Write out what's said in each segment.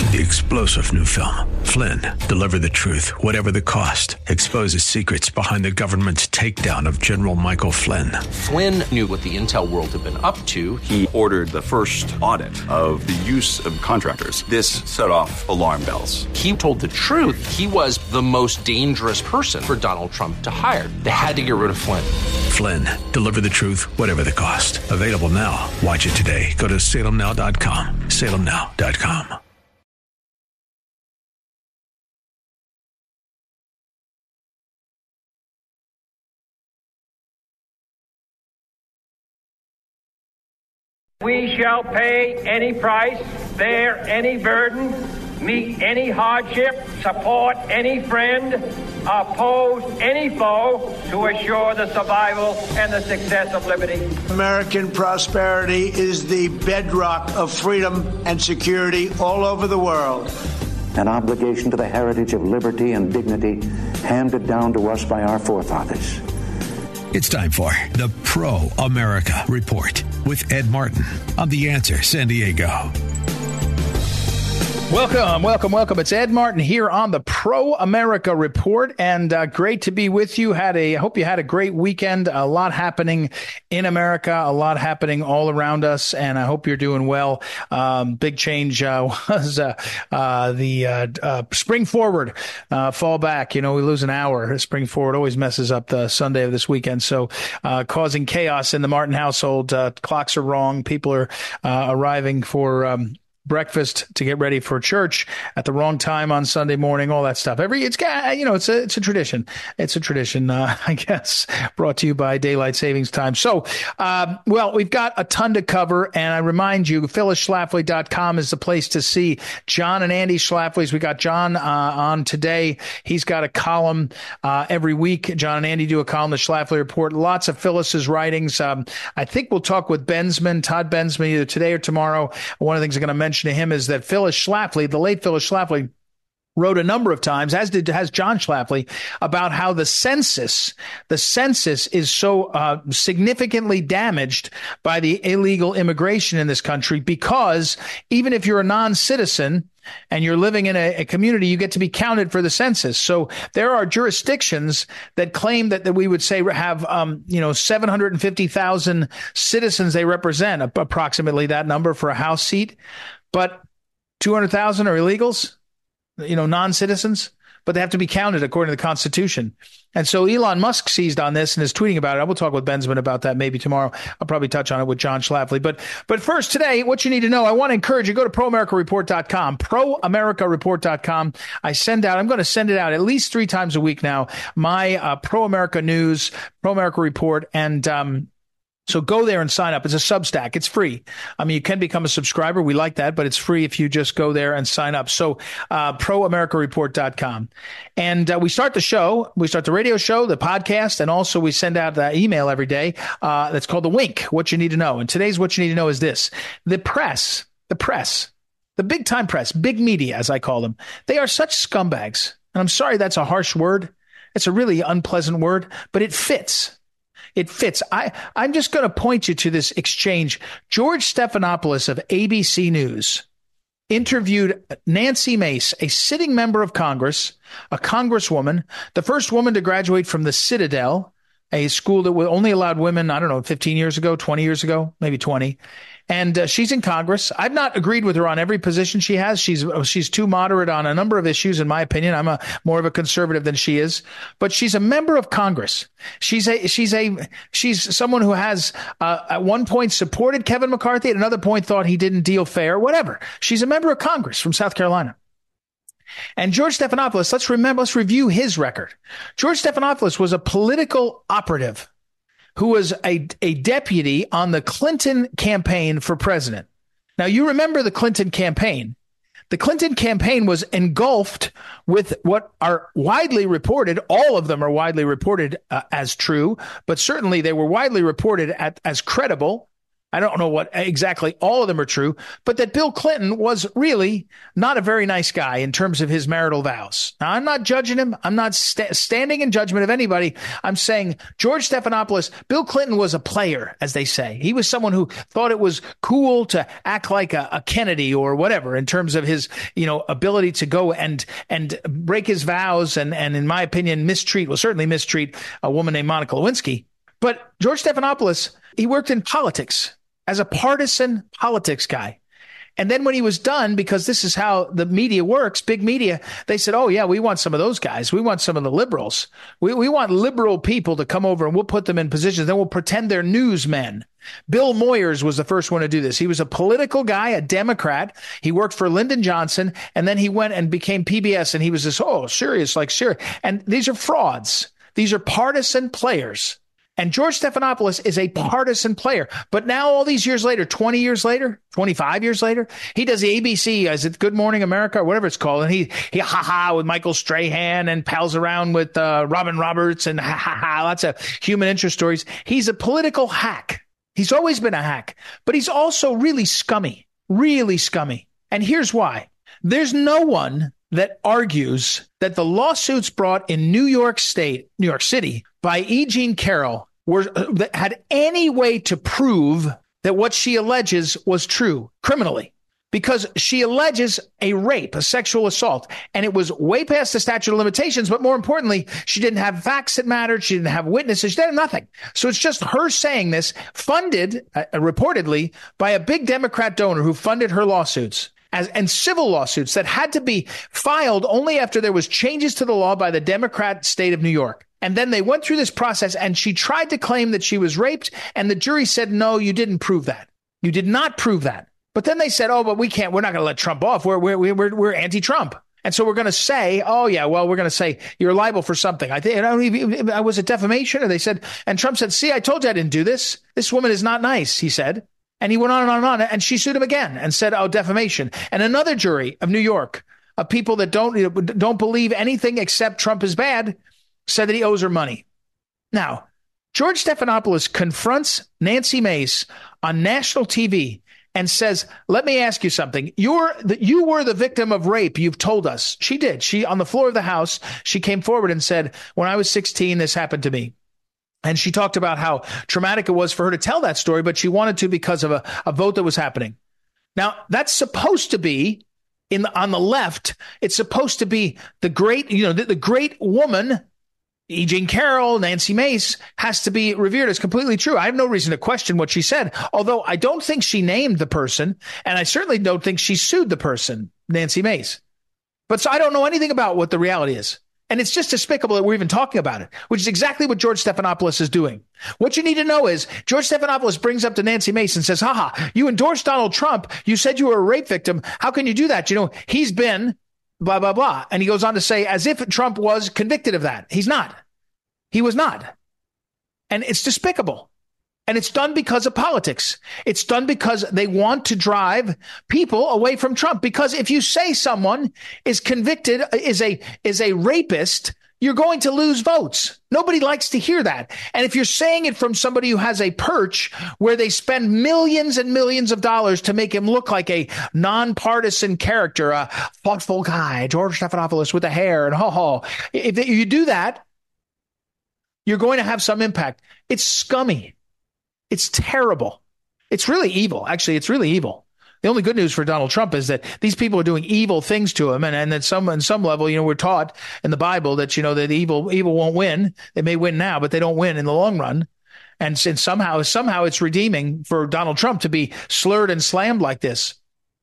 The explosive new film, Flynn, deliver the truth, whatever the cost, exposes secrets behind the government's takedown of General Michael Flynn. Flynn knew what the intel world had been up to. He ordered the first audit of the use of contractors. This set off alarm bells. He told the truth. He was the most dangerous person for Donald Trump to hire. They had to get rid of Flynn. Flynn, deliver the truth, whatever the cost. Available now. Watch it today. Go to salemnow.com. salemnow.com. We shall pay any price, bear any burden, meet any hardship, support any friend, oppose any foe to assure the survival and the success of liberty. American prosperity is the bedrock of freedom and security all over the world. An obligation to the heritage of liberty and dignity handed down to us by our forefathers. It's time for the Pro-America Report with Ed Martin on The Answer San Diego. Welcome. It's Ed Martin here on the Pro-America Report, and great to be with you. I hope you had a great weekend. A lot happening in America, a lot happening all around us, and I hope you're doing well. Big change was the spring forward, fall back. We lose an hour. Spring forward always messes up the Sunday of this weekend, so causing chaos in the Martin household. Clocks are wrong. People are arriving for breakfast to get ready for church at the wrong time on Sunday morning, all that stuff. It's a tradition. It's a tradition, I guess, brought to you by Daylight Savings Time. So, we've got a ton to cover, and I remind you, phyllisschlafly.com is the place to see John and Andy Schlafly's. We got John on today. He's got a column every week. John and Andy do a column, the Schlafly Report. Lots of Phyllis's writings. I think we'll talk with Todd Bensman, either today or tomorrow. One of the things I'm going to mention to him is that Phyllis Schlafly, the late Phyllis Schlafly, wrote a number of times, has John Schlafly, about how the census is so significantly damaged by the illegal immigration in this country, because even if you're a non-citizen and you're living in a community, you get to be counted for the census. So there are jurisdictions that claim that we would say have 750,000 citizens they represent, approximately that number for a House seat, but 200,000 are illegals, non-citizens, but they have to be counted according to the Constitution. And so Elon Musk seized on this and is tweeting about it. I will talk with Bensman about that maybe tomorrow. I'll probably touch on it with John Schlafly. But first today, what you need to know, I want to encourage you, go to proamericareport.com, proamericareport.com. I'm going to send it out at least 3 times a week now, my Pro-America News, Pro-America Report, and so go there and sign up. It's a Substack. It's free. You can become a subscriber. We like that, but it's free if you just go there and sign up. So proamericareport.com. And we start the show. We start the radio show, the podcast, and also we send out the email every day that's called The Wink, What You Need to Know. And today's What You Need to Know is this. The press, the big-time press, big media, as I call them, they are such scumbags. And I'm sorry that's a harsh word. It's a really unpleasant word, but it fits. It fits. I'm just going to point you to this exchange. George Stephanopoulos of ABC News interviewed Nancy Mace, a sitting member of Congress, a congresswoman, the first woman to graduate from the Citadel, a school that only allowed women, 15 years ago, 20 years ago, maybe 20. And she's in Congress. I've not agreed with her on every position she has. She's too moderate on a number of issues, in my opinion. I'm more of a conservative than she is, but she's a member of Congress. She's someone who has at one point supported Kevin McCarthy, at another point thought he didn't deal fair, whatever. She's a member of Congress from South Carolina. And George Stephanopoulos, let's review his record. George Stephanopoulos was a political operative who was a deputy on the Clinton campaign for president. Now, you remember the Clinton campaign. The Clinton campaign was engulfed with what are widely reported, all of them are widely reported as true, but certainly they were widely reported as credible, I don't know what exactly all of them are true, but that Bill Clinton was really not a very nice guy in terms of his marital vows. Now, I'm not judging him. I'm not standing in judgment of anybody. I'm saying George Stephanopoulos, Bill Clinton was a player, as they say. He was someone who thought it was cool to act like a Kennedy or whatever in terms of his, ability to go and break his vows and in my opinion, certainly mistreat a woman named Monica Lewinsky. But George Stephanopoulos, he worked in politics as a partisan politics guy. And then when he was done, because this is how the media works, big media, they said, oh, yeah, we want some of those guys. We want some of the liberals. We want liberal people to come over and we'll put them in positions. Then we'll pretend they're newsmen. Bill Moyers was the first one to do this. He was a political guy, a Democrat. He worked for Lyndon Johnson, and then he went and became PBS, and he was this, serious. And these are frauds. These are partisan players. And George Stephanopoulos is a partisan player. But now all these years later, 20 years later, 25 years later, he does the ABC, is it Good Morning America or whatever it's called. And he with Michael Strahan and pals around with Robin Roberts and lots of human interest stories. He's a political hack. He's always been a hack, but he's also really scummy. And here's why. There's no one that argues that the lawsuits brought in New York City by E. Jean Carroll that had any way to prove that what she alleges was true criminally, because she alleges a rape, a sexual assault, and it was way past the statute of limitations. But more importantly, she didn't have facts that mattered. She didn't have witnesses. She didn't have nothing. So it's just her saying this, funded reportedly by a big Democrat donor who funded her lawsuits. And civil lawsuits that had to be filed only after there was changes to the law by the Democrat state of New York. And then they went through this process, and she tried to claim that she was raped, and the jury said, no, you didn't prove that. You did not prove that. But then they said, oh, but we're not going to let Trump off. We're anti-Trump. And so we're going to say, we're going to say you're liable for something. Was it defamation? Or they said, and Trump said, see, I told you I didn't do this. This woman is not nice, he said. And he went on and on and on, and she sued him again and said, defamation. And another jury of New York, of people that don't believe anything except Trump is bad, said that he owes her money. Now, George Stephanopoulos confronts Nancy Mace on national TV and says, let me ask you something. You were the victim of rape, you've told us. She did. She, on the floor of the House, she came forward and said, when I was 16, this happened to me. And she talked about how traumatic it was for her to tell that story, but she wanted to because of a vote that was happening. Now, that's supposed to be on the left. It's supposed to be the great, the great woman, E. Jean Carroll, Nancy Mace, has to be revered as completely true. I have no reason to question what she said, although I don't think she named the person, and I certainly don't think she sued the person, Nancy Mace. But so I don't know anything about what the reality is. And it's just despicable that we're even talking about it, which is exactly what George Stephanopoulos is doing. What you need to know is George Stephanopoulos brings up to Nancy Mace and says, you endorsed Donald Trump. You said you were a rape victim. How can you do that? He's been blah, blah, blah. And he goes on to say, as if Trump was convicted of that. He's not. He was not. And it's despicable. And it's done because of politics. It's done because they want to drive people away from Trump. Because if you say someone is convicted, is a rapist, you're going to lose votes. Nobody likes to hear that. And if you're saying it from somebody who has a perch where they spend millions and millions of dollars to make him look like a nonpartisan character, a thoughtful guy, George Stephanopoulos with the hair and if you do that, you're going to have some impact. It's scummy. It's terrible. It's really evil. Actually, it's really evil. The only good news for Donald Trump is that these people are doing evil things to him. And that on some level, we're taught in the Bible that, that evil won't win. They may win now, but they don't win in the long run. And somehow it's redeeming for Donald Trump to be slurred and slammed like this.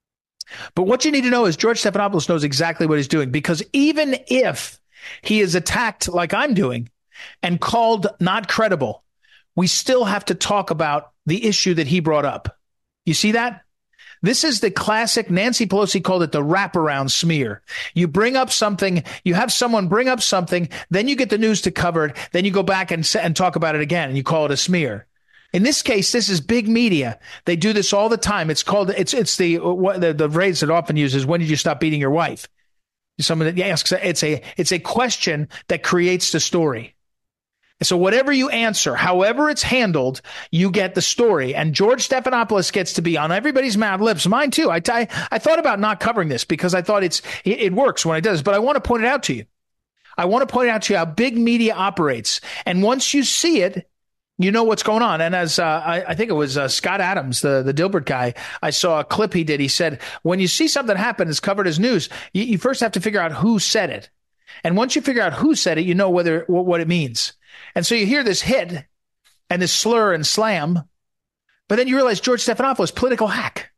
But what you need to know is George Stephanopoulos knows exactly what he's doing, because even if he is attacked like I'm doing and called not credible, we still have to talk about the issue that he brought up. You see that? This is the classic, Nancy Pelosi called it the wraparound smear. You bring up something, you have someone bring up something, then you get the news to cover it, then you go back and talk about it again, and you call it a smear. In this case, this is big media. They do this all the time. It's called, it's the phrase that often uses, when did you stop beating your wife? Someone that asks, it's a question that creates the story. So whatever you answer, however it's handled, you get the story. And George Stephanopoulos gets to be on everybody's mouth lips. Mine too. I thought about not covering this because I thought it works when it does. But I want to point it out to you. I want to point out to you how big media operates. And once you see it, you know what's going on. And as I think it was Scott Adams, the Dilbert guy, I saw a clip he did. He said, when you see something happen, it's covered as news, you first have to figure out who said it. And once you figure out who said it, you know what it means. And so you hear this hit and this slur and slam, but then you realize George Stephanopoulos, political hack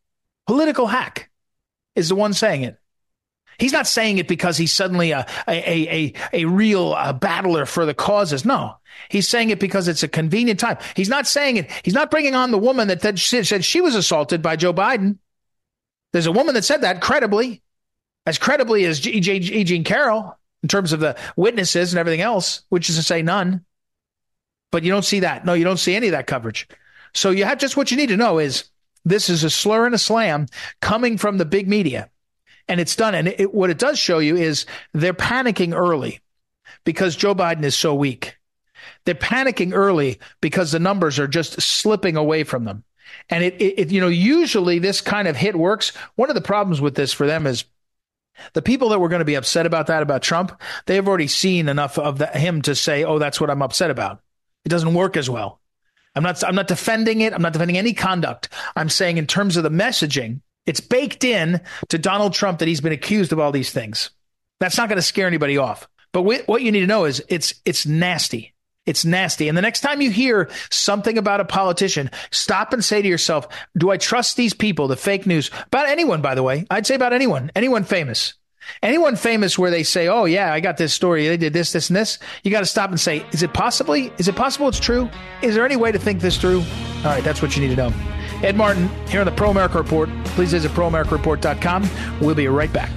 is the one saying it. He's not saying it because he's suddenly a real battler for the causes. No, he's saying it because it's a convenient time. He's not saying it. He's not bringing on the woman that said she was assaulted by Joe Biden. There's a woman that said that credibly as E. Jean Carroll in terms of the witnesses and everything else, which is to say none. But you don't see that. No, you don't see any of that coverage. So you have just what you need to know is this is a slur and a slam coming from the big media. And it's done. And what it does show you is they're panicking early because Joe Biden is so weak. They're panicking early because the numbers are just slipping away from them. And usually this kind of hit works. One of the problems with this for them is the people that were going to be upset about Trump, they have already seen enough of him to say, oh, that's what I'm upset about. It doesn't work as well. I'm not defending it. I'm not defending any conduct. I'm saying in terms of the messaging, it's baked in to Donald Trump that he's been accused of all these things. That's not going to scare anybody off. But what you need to know is it's nasty. It's nasty. And the next time you hear something about a politician, stop and say to yourself, do I trust these people, the fake news? About anyone, by the way. I'd say about anyone famous. Anyone famous where they say, oh, yeah, I got this story. They did this, this, and this. You got to stop and say, is it possible it's true? Is there any way to think this through? All right, that's what you need to know. Ed Martin here on the Pro America Report. Please visit proamericareport.com. We'll be right back.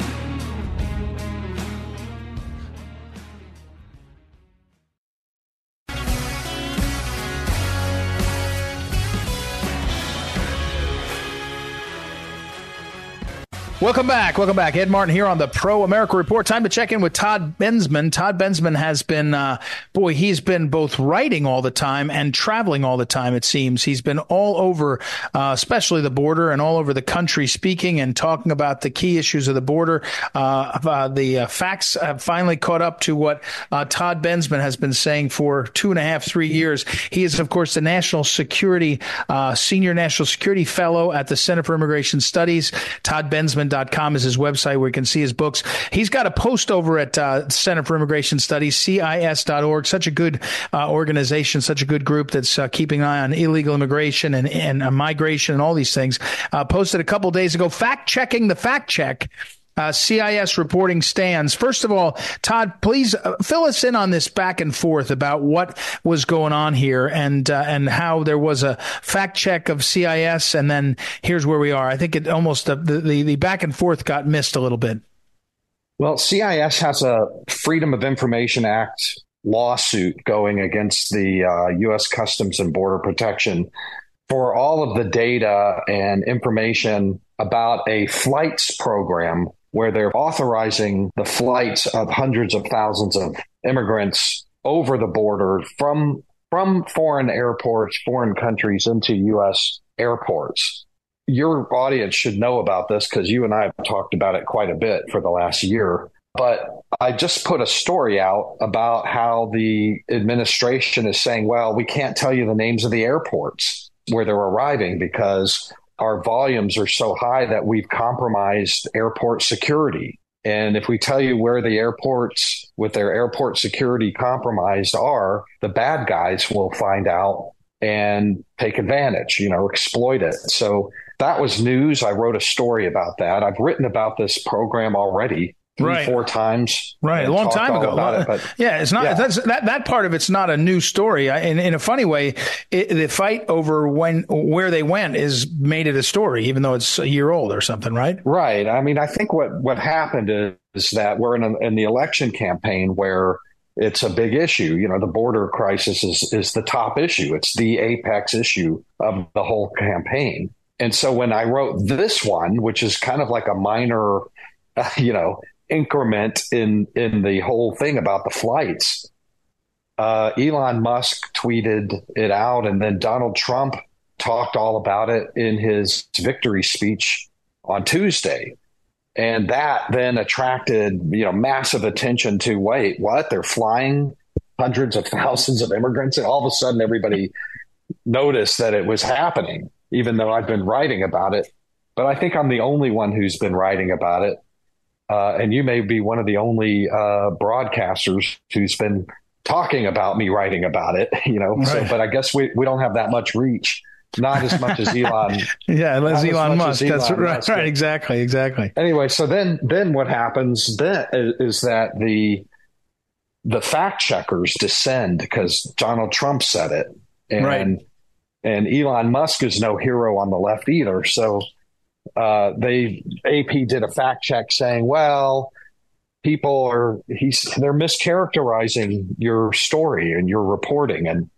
Welcome back. Ed Martin here on the Pro America Report. Time to check in with Todd Bensman. Todd Bensman has been, he's been both writing all the time and traveling all the time, it seems. He's been all over, especially the border and all over the country, speaking and talking about the key issues of the border. The facts have finally caught up to what Todd Bensman has been saying for 2.5, 3 years. He is, of course, the National Security, Senior National Security Fellow at the Center for Immigration Studies. Todd Bensman.com is his website where you can see his books. He's got a post over at Center for Immigration Studies, CIS.org. Such a good organization, such a good group that's keeping an eye on illegal immigration and migration and all these things. Posted a couple days ago, fact-checking the fact-check. CIS reporting stands. First of all, Todd, please fill us in on this back and forth about what was going on here and how there was a fact check of CIS, and then here's where we are. I think it almost the back and forth got missed a little bit. Well, CIS has a Freedom of Information Act lawsuit going against the U.S. Customs and Border Protection for all of the data and information about a flights program where they're authorizing the flights of hundreds of thousands of immigrants over the border from foreign airports, foreign countries into U.S. airports. Your audience should know about this because you and I have talked about it quite a bit for the last year. But I just put a story out about how the administration is saying, well, we can't tell you the names of the airports where they're arriving because our volumes are so high that we've compromised airport security. And if we tell you where the airports with their airport security compromised are, the bad guys will find out and take advantage, exploit it. So that was news. I wrote a story about that. I've written about this program already. Right. 4 times. Right. A long time ago. Yeah, it's not that part of it's not a new story. In a funny way, the fight over where they went is made it a story, even though it's a year old or something, right? Right. I mean, I think what happened is that we're in the election campaign where it's a big issue. The border crisis is the top issue. It's the apex issue of the whole campaign. And so when I wrote this one, which is kind of like a minor, increment in the whole thing about the flights, Elon Musk tweeted it out, and then Donald Trump talked all about it in his victory speech on Tuesday. And that then attracted, massive attention to, wait, what? They're flying hundreds of thousands of immigrants? And all of a sudden, everybody noticed that it was happening, even though I've been writing about it. But I think I'm the only one who's been writing about it. And you may be one of the only broadcasters who's been talking about me writing about it, Right. So, but I guess we don't have that much reach. Not as much as Elon. Yeah, as Elon Musk. That's right. Musk. Right. Exactly. Anyway, so then what happens then is that the fact checkers descend because Donald Trump said it, and Elon Musk is no hero on the left either. So AP did a fact check saying, well, they're mischaracterizing your story and your reporting, and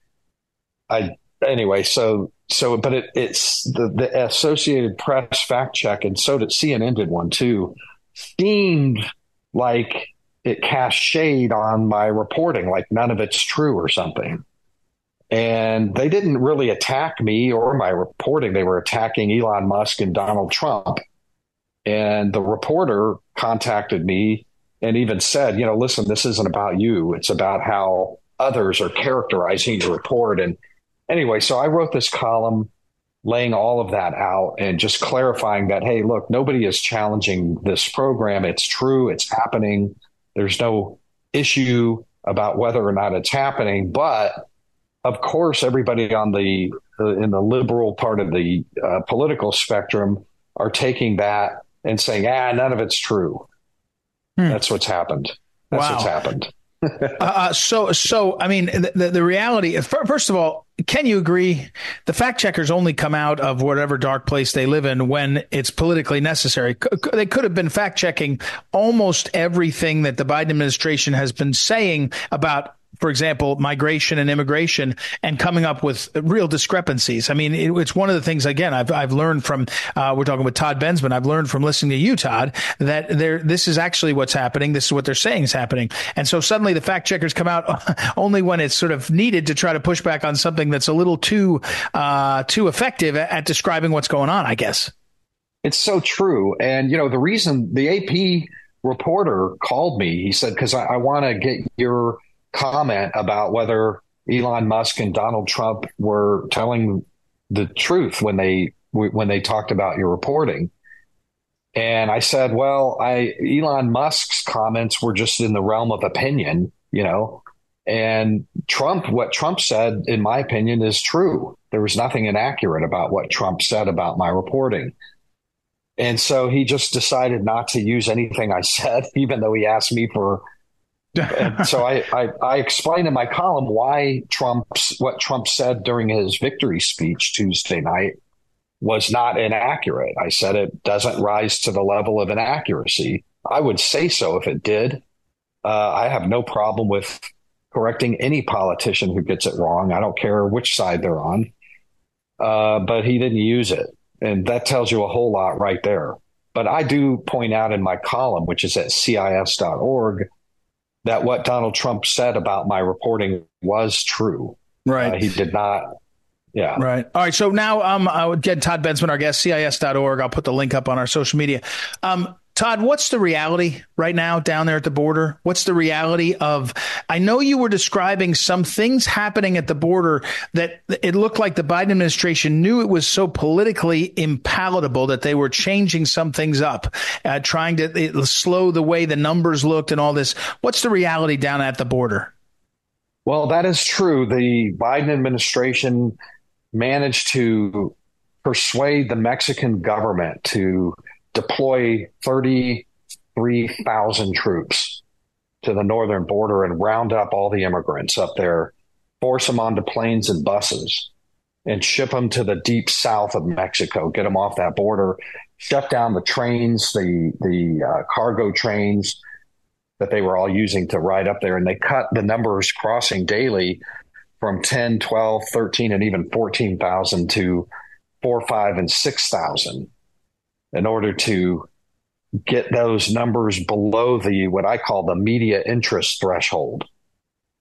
anyway, but it's the Associated Press fact check, and so did CNN did one too, seemed like it cast shade on my reporting, like none of it's true or something. And they didn't really attack me or my reporting. They were attacking Elon Musk and Donald Trump. And the reporter contacted me and even said, listen, this isn't about you. It's about how others are characterizing your report. And anyway, so I wrote this column laying all of that out and just clarifying that, hey, look, nobody is challenging this program. It's true. It's happening. There's no issue about whether or not it's happening. But of course, everybody in the liberal part of the political spectrum are taking that and saying, none of it's true. That's what's happened. What's happened. So I mean, the reality, first of all, can you agree the fact checkers only come out of whatever dark place they live in when it's politically necessary? They could have been fact checking almost everything that the Biden administration has been saying about, for example, migration and immigration, and coming up with real discrepancies. I mean, it's one of the things, again, I've learned from, we're talking with Todd Bensman, I've learned from listening to you, Todd, that this is actually what's happening. This is what they're saying is happening. And so suddenly the fact checkers come out only when it's sort of needed to try to push back on something that's a little too effective at describing what's going on, I guess. It's so true. And, the reason the AP reporter called me, he said, because I want to get your comment about whether Elon Musk and Donald Trump were telling the truth when they talked about your reporting. And I said, well, Elon Musk's comments were just in the realm of opinion, and what Trump said, in my opinion, is true. There was nothing inaccurate about what Trump said about my reporting. And so he just decided not to use anything I said, even though he asked me for. And so I explained in my column why what Trump said during his victory speech Tuesday night was not inaccurate. I said it doesn't rise to the level of inaccuracy. I would say so if it did. I have no problem with correcting any politician who gets it wrong. I don't care which side they're on. But he didn't use it. And that tells you a whole lot right there. But I do point out in my column, which is at CIS.org, that what Donald Trump said about my reporting was true. Right. He did not. Yeah. Right. All right. So now I would get Todd Bensman, our guest, CIS.org. I'll put the link up on our social media. Todd, what's the reality right now down there at the border? What's the reality of, I know you were describing some things happening at the border that it looked like the Biden administration knew it was so politically impalatable that they were changing some things up, trying to slow the way the numbers looked and all this. What's the reality down at the border? Well, that is true. The Biden administration managed to persuade the Mexican government to deploy 33,000 troops to the northern border and round up all the immigrants up there, force them onto planes and buses, and ship them to the deep south of Mexico, get them off that border, shut down the trains, the cargo trains that they were all using to ride up there. And they cut the numbers crossing daily from 10, 12, 13, and even 14,000 to 4, 5, and 6,000. In order to get those numbers below what I call the media interest threshold.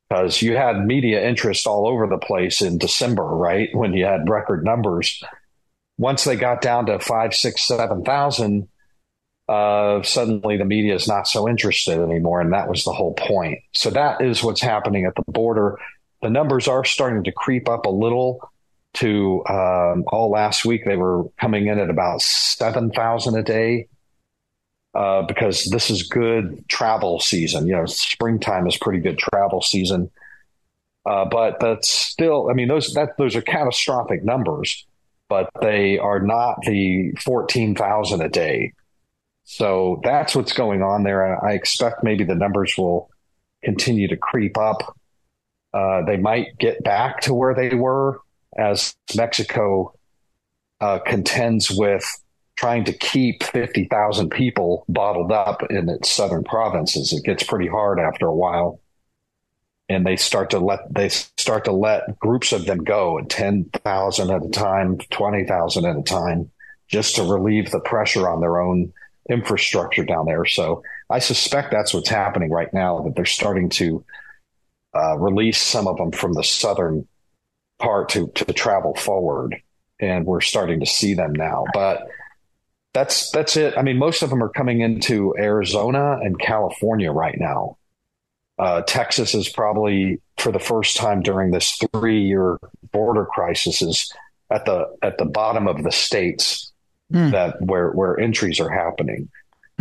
because you had media interest all over the place in December, right? When you had record numbers. Once they got down to 5, 6, 7,000, suddenly the media is not so interested anymore. And that was the whole point. So that is what's happening at the border. The numbers are starting to creep up a little to all last week. They were coming in at about 7,000 a day because this is good travel season. You know, springtime is pretty good travel season. But that's still, I mean, those are catastrophic numbers, but they are not the 14,000 a day. So that's what's going on there. I expect maybe the numbers will continue to creep up. They might get back to where they were as Mexico contends with trying to keep 50,000 people bottled up in its southern provinces. It gets pretty hard after a while. And they start to let groups of them go at 10,000 at a time, 20,000 at a time, just to relieve the pressure on their own infrastructure down there. So I suspect that's what's happening right now, that they're starting to release some of them from the southern part to travel forward. And we're starting to see them now. But that's it. I mean, most of them are coming into Arizona and California right now. Texas is probably, for the first time during this 3-year border crisis, is at the bottom of the states that where entries are happening.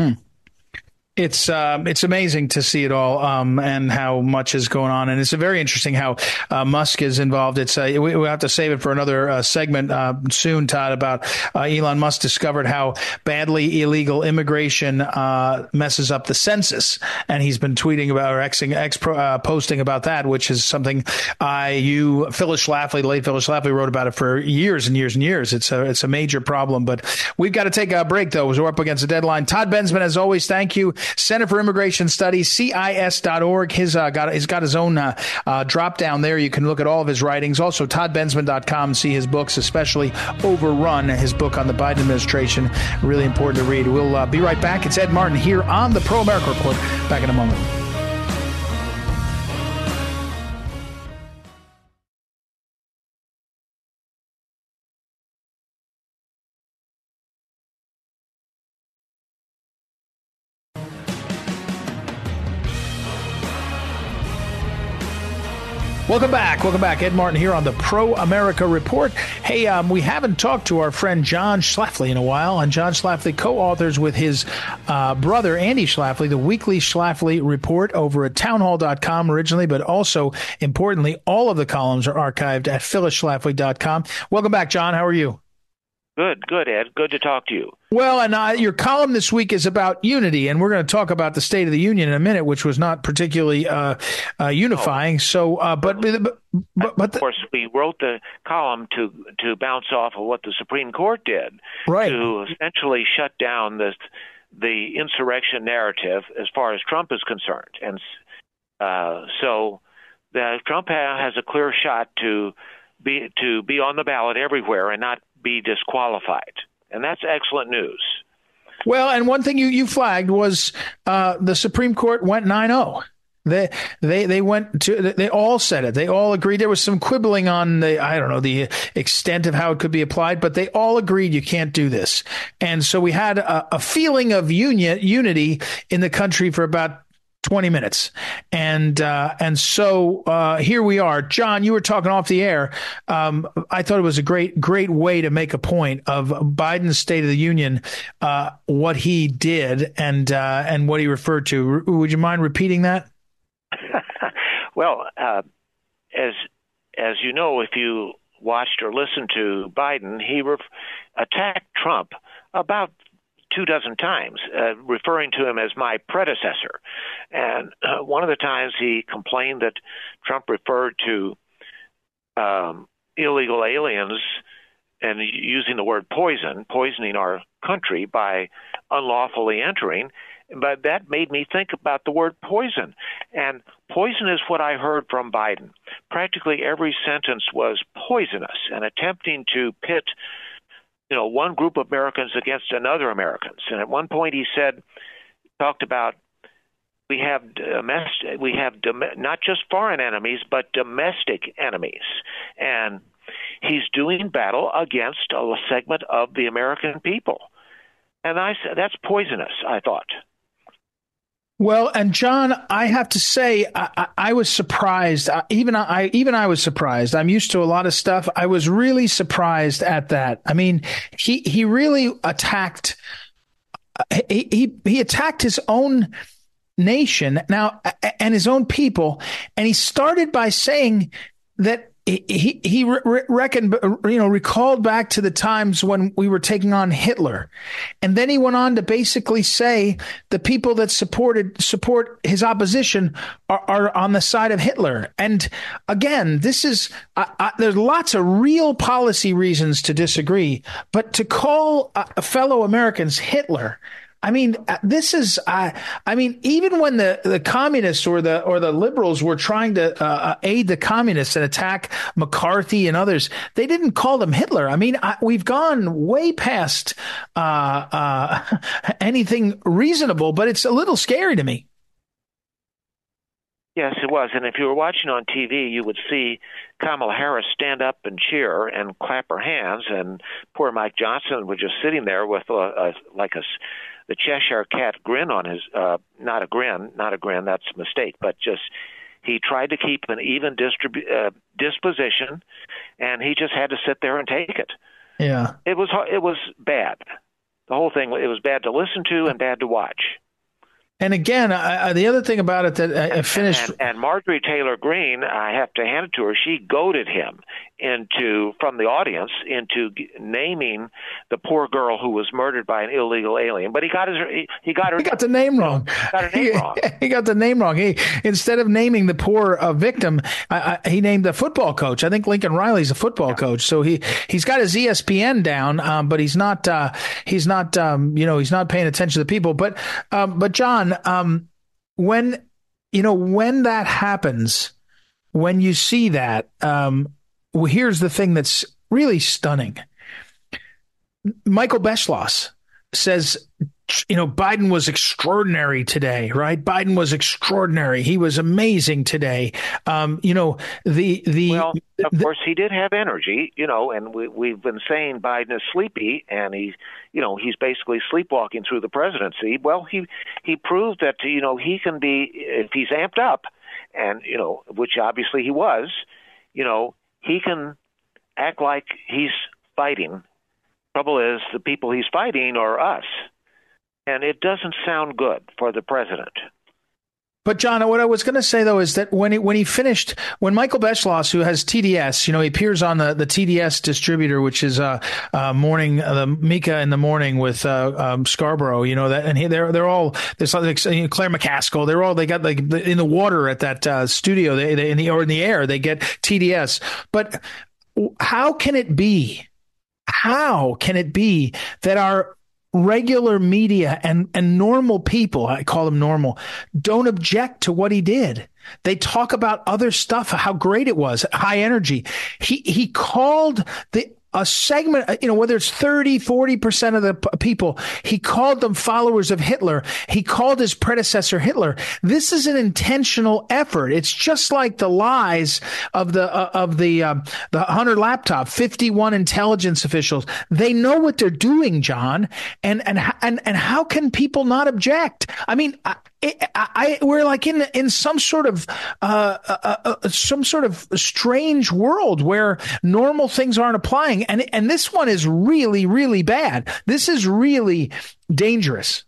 It's amazing to see it all and how much is going on, and it's very interesting how Musk is involved. It's we'll have to save it for another segment soon, Todd, about Elon Musk discovered how badly illegal immigration messes up the census, and he's been tweeting about or posting about that, which is something Phyllis Schlafly, the late Phyllis Schlafly, wrote about it for years and years and years. It's a major problem, but we've got to take a break though, as we're up against the deadline. Todd Bensman, as always, thank you. Center for Immigration Studies, CIS.org. He's got his own drop down there. You can look at all of his writings. Also, ToddBensman.com, see his books, especially Overrun, his book on the Biden administration. Really important to read. We'll be right back. It's Ed Martin here on the Pro America Report. Back in a moment. Welcome back. Ed Martin here on the Pro America Report. Hey, we haven't talked to our friend John Schlafly in a while, and John Schlafly co-authors with his brother Andy Schlafly the weekly Schlafly Report over at townhall.com originally, but also, importantly, all of the columns are archived at phyllisschlafly.com. Welcome back, John. How are you? Good, Ed. Good to talk to you. Well, and your column this week is about unity, and we're going to talk about the State of the Union in a minute, which was not particularly unifying. No. So, but of course, we wrote the column to bounce off of what the Supreme Court did, right, to essentially shut down the insurrection narrative as far as Trump is concerned, and so Trump has a clear shot to be on the ballot everywhere and not be disqualified. And that's excellent news. Well, and one thing you flagged was the Supreme Court went 9-0. They all said it. They all agreed. There was some quibbling on the extent of how it could be applied, but they all agreed you can't do this. And so we had a feeling of unity in the country for about 20 minutes. And so here we are. John, you were talking off the air. I thought it was a great way to make a point of Biden's State of the Union, what he did and what he referred to. Would you mind repeating that? Well, as you know, if you watched or listened to Biden, he attacked Trump about 24 times, referring to him as my predecessor. And one of the times he complained that Trump referred to illegal aliens and using the word poisoning our country by unlawfully entering. But that made me think about the word poison. And poison is what I heard from Biden. Practically every sentence was poisonous and attempting to pit one group of Americans against another Americans. And at one point he talked about we have not just foreign enemies, but domestic enemies. And he's doing battle against a segment of the American people. And that's poisonous, I thought. Well, and John, I have to say, I was surprised. Even I was surprised. I'm used to a lot of stuff. I was really surprised at that. I mean, he really attacked. He attacked his own nation now and his own people, and he started by saying that he recalled back to the times when we were taking on Hitler. And then he went on to basically say the people that support his opposition are on the side of Hitler. And again, this is, there's lots of real policy reasons to disagree, but to call fellow Americans Hitler, I mean, this is, even when the communists or the liberals were trying to aid the communists and attack McCarthy and others, they didn't call them Hitler. I mean, we've gone way past anything reasonable, but it's a little scary to me. Yes, it was. And if you were watching on TV, you would see Kamala Harris stand up and cheer and clap her hands, and poor Mike Johnson was just sitting there with the Cheshire Cat grin on his, not a grin, that's a mistake, but just he tried to keep an even disposition, and he just had to sit there and take it. Yeah. It was bad. The whole thing, it was bad to listen to and bad to watch. And again, the other thing about it that I finished... And Marjorie Taylor Greene, I have to hand it to her, she goaded him from the audience into naming the poor girl who was murdered by an illegal alien. But he got the name wrong. He got the name wrong. He, instead of naming the poor victim, he named the football coach. I think Lincoln Riley's a football coach. So he's got his ESPN down, but he's not paying attention to the people. But John, when that happens, when you see that, here's the thing that's really stunning. Michael Beschloss says, Biden was extraordinary today, right? Biden was extraordinary. He was amazing today. Well, of course, he did have energy, and we've been saying Biden is sleepy, and he's basically sleepwalking through the presidency. Well, he proved that, he can be, if he's amped up, and, which obviously he was, he can act like he's fighting. Trouble is, the people he's fighting are us. And it doesn't sound good for the president. But John, what I was going to say though is that when Michael Beschloss, who has TDS, he appears on the TDS distributor, which is morning, the Mika in the morning with Scarborough, they're all there's like Claire McCaskill, they got like in the water at that studio, they in the air they get TDS. But how can it be that our regular media and normal people, I call them normal, don't object to what he did? They talk about other stuff, how great it was, high energy. He called a segment, whether it's 30, 40% of the people, he called them followers of Hitler. He called his predecessor Hitler. This is an intentional effort. It's just like the lies of the Hunter laptop, 51 intelligence officials. They know what they're doing, John. And how can people not object? I mean, we're like in some sort of strange world where normal things aren't applying, and this one is really, really bad. This is really dangerous.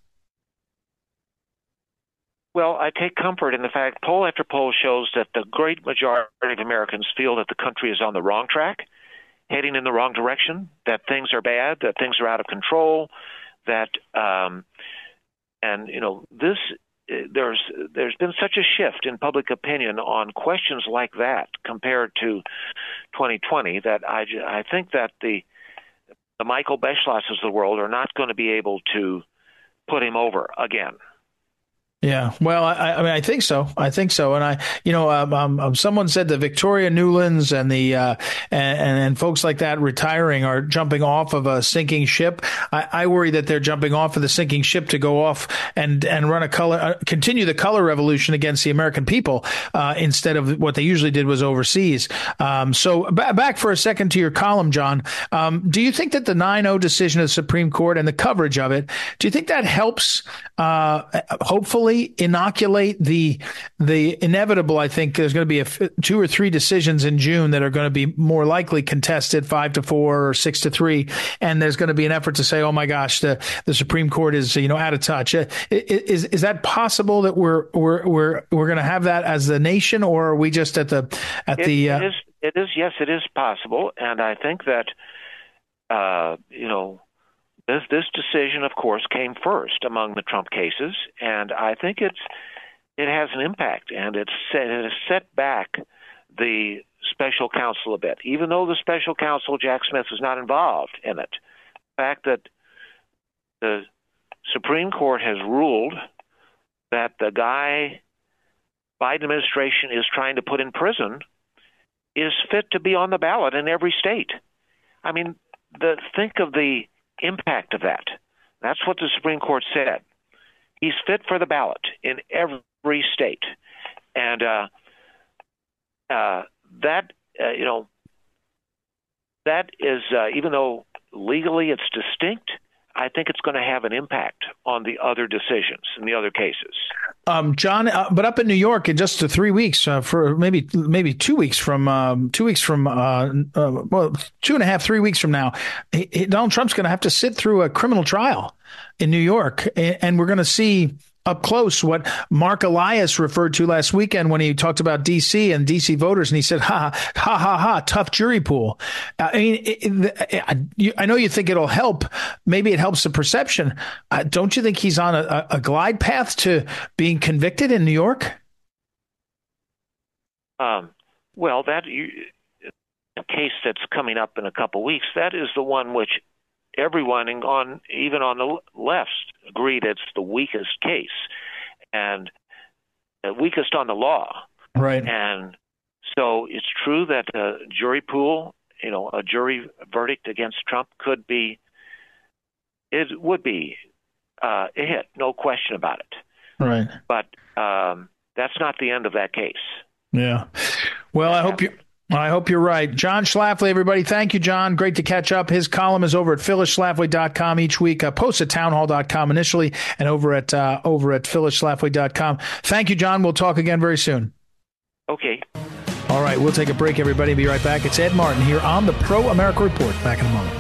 Well, I take comfort in the fact poll after poll shows that the great majority of Americans feel that the country is on the wrong track, heading in the wrong direction, that things are bad, that things are out of control, that there's been such a shift in public opinion on questions like that compared to 2020 that I think that the Michael Beschlosses of the world are not going to be able to put him over again. Yeah, well, I mean, I think so. And someone said the Victoria Newlands and the and folks like that retiring are jumping off of a sinking ship. I worry that they're jumping off of the sinking ship to go off and run continue the color revolution against the American people instead of what they usually did was overseas. So back for a second to your column, John. Do you think that the 9-0 decision of the Supreme Court and the coverage of it, do you think that helps hopefully inoculate the inevitable? I think there's going to be 2 or 3 decisions in June that are going to be more likely contested 5-4 or 6-3, and there's going to be an effort to say, oh my gosh, the Supreme Court is out of touch. Is that possible that we're going to have that as the nation, or are we just at the It is. Yes, it is possible, and I think that This decision, of course, came first among the Trump cases, and I think it has an impact, and it has set back the special counsel a bit, even though the special counsel, Jack Smith, was not involved in it. The fact that the Supreme Court has ruled that the guy Biden administration is trying to put in prison is fit to be on the ballot in every state. I mean, think of the impact of that. That's what the Supreme Court said. He's fit for the ballot in every state, and that is even though legally it's distinct, I think it's going to have an impact on the other decisions in the other cases. John, but up in New York in just 3 weeks, for maybe 2 weeks from 2.5, 3 weeks from now, Donald Trump's going to have to sit through a criminal trial in New York, and we're going to see up close what Mark Elias referred to last weekend when he talked about D.C. and D.C. voters, and he said, ha, ha, ha, ha, tough jury pool. I mean, I know you think it'll help. Maybe it helps the perception. Don't you think he's on a glide path to being convicted in New York? Well, a case that's coming up in a couple weeks, that is the one which everyone, even on the left, agreed it's the weakest case and the weakest on the law. Right. And so it's true that a jury pool, a jury verdict against Trump would be a hit, no question about it. Right. But that's not the end of that case. Yeah. Well, I hope you're right. John Schlafly, everybody. Thank you, John. Great to catch up. His column is over at phyllisschlafly.com each week. Post at townhall.com initially and over at phyllisschlafly.com. Thank you, John. We'll talk again very soon. Okay. All right. We'll take a break, everybody. Be right back. It's Ed Martin here on the Pro America Report. Back in a moment.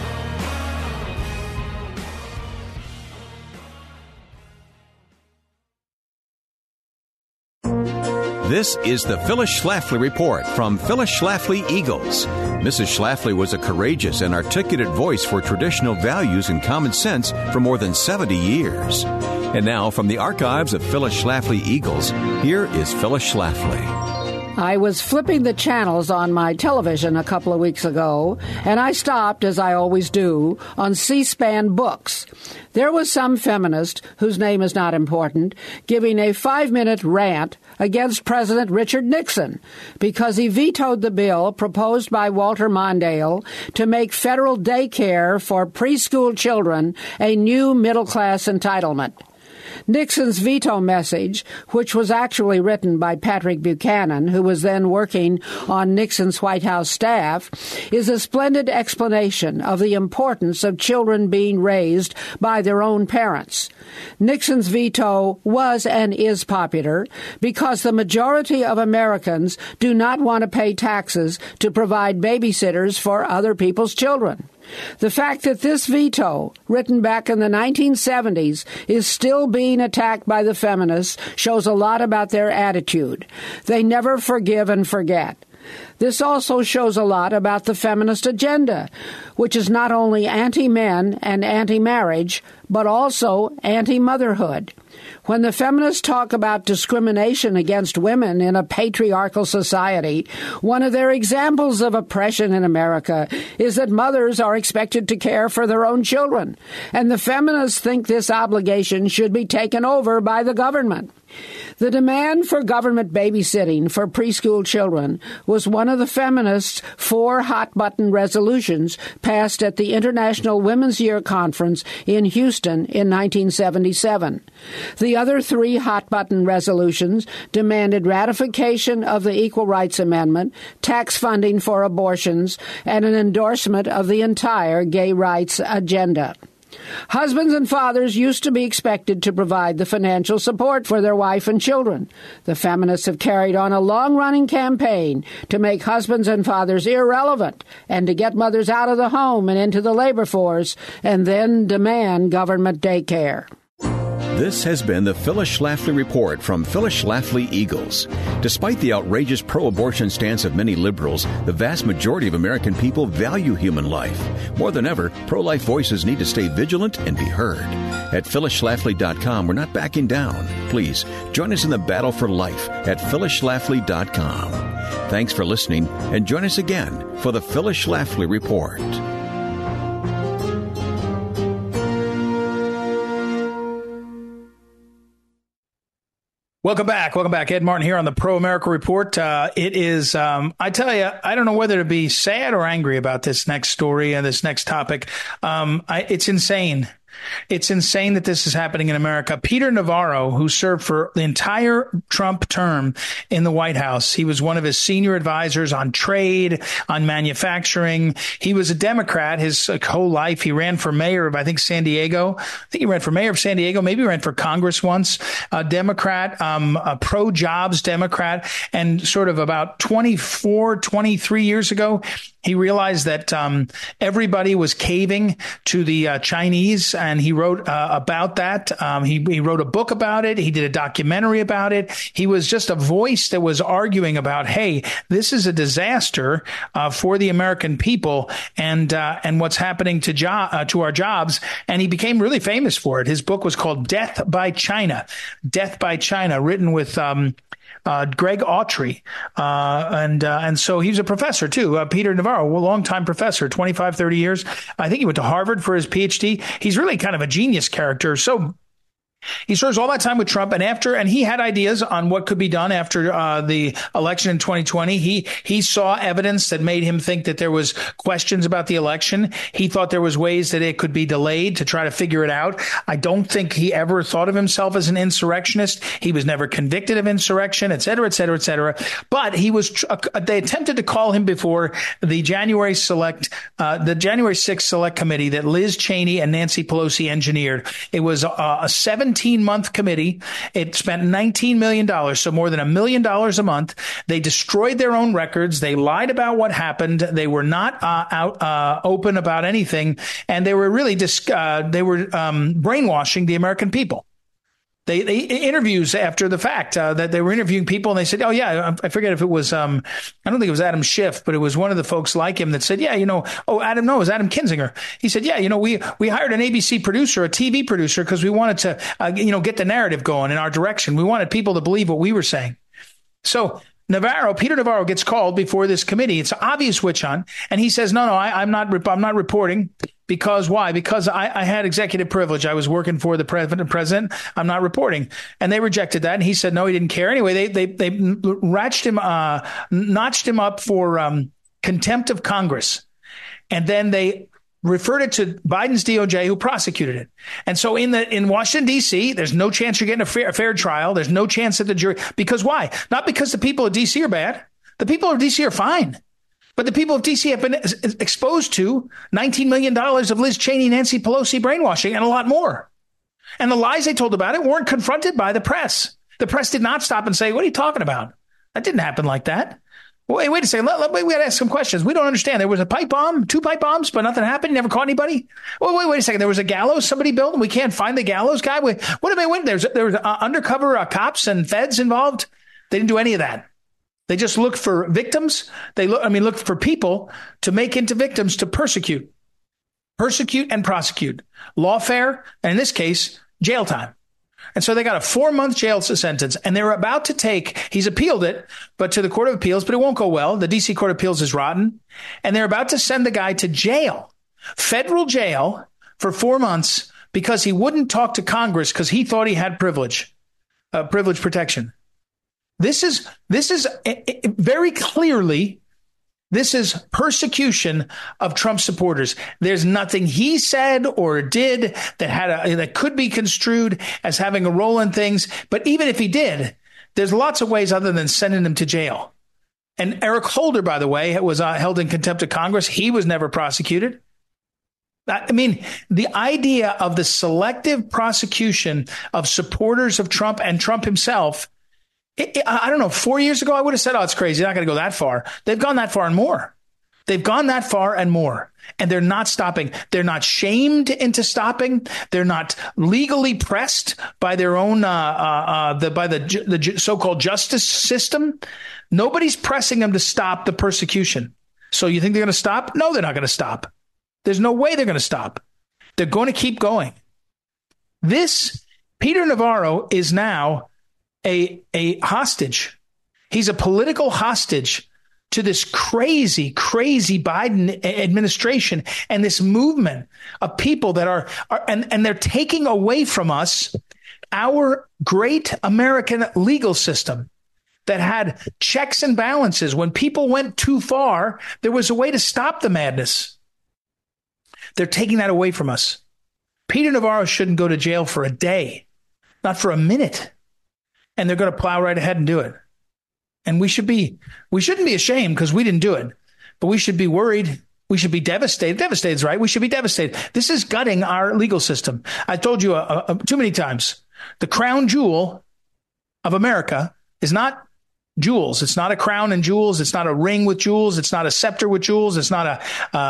This is the Phyllis Schlafly Report from Phyllis Schlafly Eagles. Mrs. Schlafly was a courageous and articulate voice for traditional values and common sense for more than 70 years. And now, from the archives of Phyllis Schlafly Eagles, here is Phyllis Schlafly. I was flipping the channels on my television a couple of weeks ago, and I stopped, as I always do, on C-SPAN Books. There was some feminist, whose name is not important, giving a 5-minute rant against President Richard Nixon because he vetoed the bill proposed by Walter Mondale to make federal daycare for preschool children a new middle-class entitlement. Nixon's veto message, which was actually written by Patrick Buchanan, who was then working on Nixon's White House staff, is a splendid explanation of the importance of children being raised by their own parents. Nixon's veto was and is popular because the majority of Americans do not want to pay taxes to provide babysitters for other people's children. The fact that this veto, written back in the 1970s, is still being attacked by the feminists shows a lot about their attitude. They never forgive and forget. This also shows a lot about the feminist agenda, which is not only anti-men and anti-marriage, but also anti-motherhood. When the feminists talk about discrimination against women in a patriarchal society, one of their examples of oppression in America is that mothers are expected to care for their own children, and the feminists think this obligation should be taken over by the government. The demand for government babysitting for preschool children was one of the feminists' 4 hot-button resolutions passed at the International Women's Year Conference in Houston in 1977. The other 3 hot-button resolutions demanded ratification of the Equal Rights Amendment, tax funding for abortions, and an endorsement of the entire gay rights agenda. Husbands and fathers used to be expected to provide the financial support for their wife and children. The feminists have carried on a long-running campaign to make husbands and fathers irrelevant and to get mothers out of the home and into the labor force and then demand government daycare. This has been the Phyllis Schlafly Report from Phyllis Schlafly Eagles. Despite the outrageous pro-abortion stance of many liberals, the vast majority of American people value human life. More than ever, pro-life voices need to stay vigilant and be heard. At phyllisschlafly.com, we're not backing down. Please, join us in the battle for life at phyllisschlafly.com. Thanks for listening, and join us again for the Phyllis Schlafly Report. Welcome back. Welcome back. Ed Martin here on the Pro America Report. It is, I tell you, I don't know whether to be sad or angry about this next story and this next topic. It's insane. It's insane that this is happening in America. Peter Navarro, who served for the entire Trump term in the White House, he was one of his senior advisors on trade, on manufacturing. He was a Democrat his whole life. He ran for mayor of, I think, San Diego. I think he ran for mayor of San Diego. Maybe he ran for Congress once. A Democrat, a pro-jobs Democrat. And sort of about 23 years ago, he realized that everybody was caving to the Chinese, and he wrote about that. He wrote a book about it. He did a documentary about it. He was just a voice that was arguing about, hey, this is a disaster for the American people and what's happening to our jobs. And he became really famous for it. His book was called Death by China, written with Greg Autry. And so he was a professor too. Peter Navarro, a longtime professor, 25, 30 years. I think he went to Harvard for his PhD. He's really kind of a genius character. So he serves all that time with Trump, and he had ideas on what could be done after the election in 2020. He saw evidence that made him think that there was questions about the election. He thought there was ways that it could be delayed to try to figure it out. I don't think he ever thought of himself as an insurrectionist. He was never convicted of insurrection, et cetera, et cetera, et cetera. But he was. They attempted to call him before the January 6th Select Committee that Liz Cheney and Nancy Pelosi engineered. It was a 17-month committee. It spent $19 million, so more than $1 million a month. They destroyed their own records. They lied about what happened. They were not open about anything, and they were really brainwashing the American people. They interviews after the fact that they were interviewing people, and they said, "Oh yeah, I forget if it was I don't think it was Adam Schiff, but it was one of the folks like him that said, yeah, it was Adam Kinzinger. He said, yeah, we hired an ABC producer, a TV producer, because we wanted to get the narrative going in our direction. We wanted people to believe what we were saying." So Peter Navarro gets called before this committee. It's an obvious witch hunt, and he says, "No, I'm not reporting." Because why? Because I had executive privilege. I was working for the president. I'm not reporting. And they rejected that. And he said, no, he didn't care. Anyway, they notched him up for contempt of Congress. And then they referred it to Biden's DOJ, who prosecuted it. And so in Washington, D.C., there's no chance you're getting a fair trial. There's no chance that the jury, because why? Not because the people of D.C. are bad. The people of D.C. are fine. But the people of D.C. have been exposed to $19 million of Liz Cheney, Nancy Pelosi brainwashing, and a lot more. And the lies they told about it weren't confronted by the press. The press did not stop and say, what are you talking about? That didn't happen like that. Wait a second. We got to ask some questions. We don't understand. There was a pipe bomb, 2 pipe bombs, but nothing happened. You never caught anybody. Wait a second. There was a gallows somebody built, and we can't find the gallows guy. What did they win? There was undercover cops and feds involved. They didn't do any of that. They just looked for victims. Looked for people to make into victims to persecute and prosecute. Lawfare, and in this case, jail time. And so they got a 4-month jail sentence, and they were about to he's appealed it, but to the Court of Appeals, but it won't go well. The D.C. Court of Appeals is rotten. And they're about to send the guy to jail, federal jail, for 4 months because he wouldn't talk to Congress because he thought he had privilege protection. This is very clearly, this is persecution of Trump supporters. There's nothing he said or did that could be construed as having a role in things. But even if he did, there's lots of ways other than sending him to jail. And Eric Holder, by the way, was held in contempt of Congress. He was never prosecuted. I mean, the idea of the selective prosecution of supporters of Trump and Trump himself, I don't know, 4 years ago, I would have said, oh, it's crazy. They're not going to go that far. They've gone that far and more. They've gone that far and more. And they're not stopping. They're not shamed into stopping. They're not legally pressed by their own, by the so-called justice system. Nobody's pressing them to stop the persecution. So you think they're going to stop? No, they're not going to stop. There's no way they're going to stop. They're going to keep going. Peter Navarro is now a hostage. He's a political hostage to this crazy, crazy Biden administration and this movement of people that are they're taking away from us our great American legal system that had checks and balances. When people went too far, there was a way to stop the madness. They're taking that away from us. Peter Navarro shouldn't go to jail for a day, not for a minute. And they're going to plow right ahead and do it. And we shouldn't be ashamed because we didn't do it, but we should be worried. We should be devastated. Devastated is right. We should be devastated. This is gutting our legal system. I told you too many times, the crown jewel of America is not jewels. It's not a crown and jewels. It's not a ring with jewels. It's not a scepter with jewels. It's not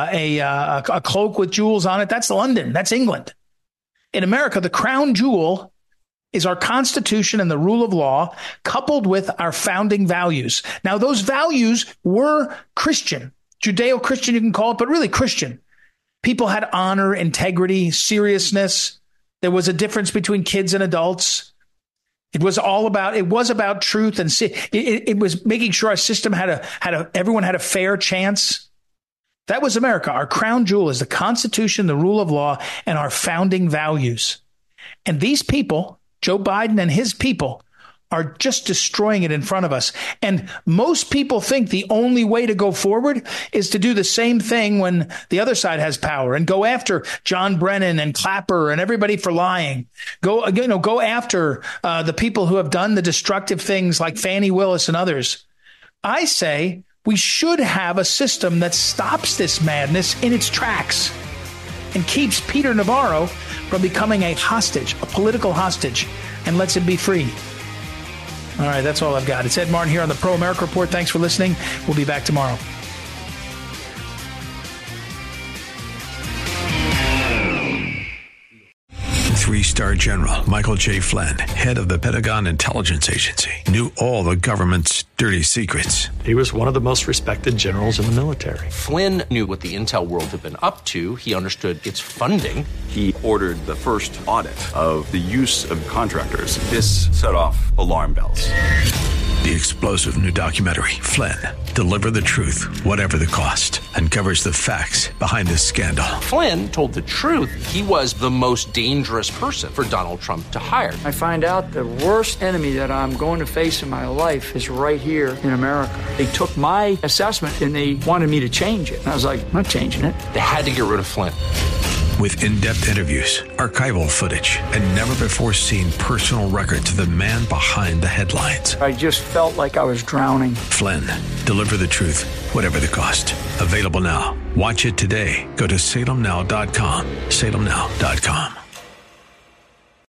a cloak with jewels on it. That's London. That's England. In America, the crown jewel is our Constitution and the rule of law, coupled with our founding values. Now, those values were Christian, Judeo-Christian, you can call it, but really Christian. People had honor, integrity, seriousness. There was a difference between kids and adults. It was about truth, and it was making sure our system everyone had a fair chance. That was America. Our crown jewel is the Constitution, the rule of law, and our founding values. And these people, Joe Biden and his people, are just destroying it in front of us. And most people think the only way to go forward is to do the same thing when the other side has power and go after John Brennan and Clapper and everybody for lying. Go after the people who have done the destructive things like Fani Willis and others. I say we should have a system that stops this madness in its tracks and keeps Peter Navarro from becoming a hostage, a political hostage, and lets him be free. All right, that's all I've got. It's Ed Martin here on the Pro America Report. Thanks for listening. We'll be back tomorrow. Three-star General Michael J. Flynn, head of the Pentagon Intelligence Agency, knew all the government's dirty secrets. He was one of the most respected generals in the military. Flynn knew what the intel world had been up to. He understood its funding. He ordered the first audit of the use of contractors. This set off alarm bells. The explosive new documentary, Flynn, Deliver the Truth, Whatever the Cost, uncovers the facts behind this scandal. Flynn told the truth. He was the most dangerous person for Donald Trump to hire. I find out the worst enemy that I'm going to face in my life is right here in America. They took my assessment and they wanted me to change it. And I was like, I'm not changing it. They had to get rid of Flynn. With in-depth interviews, archival footage, and never-before-seen personal records of the man behind the headlines. I just felt like I was drowning. Flynn, Deliver the Truth, Whatever the Cost. Available now. Watch it today. Go to salemnow.com. salemnow.com.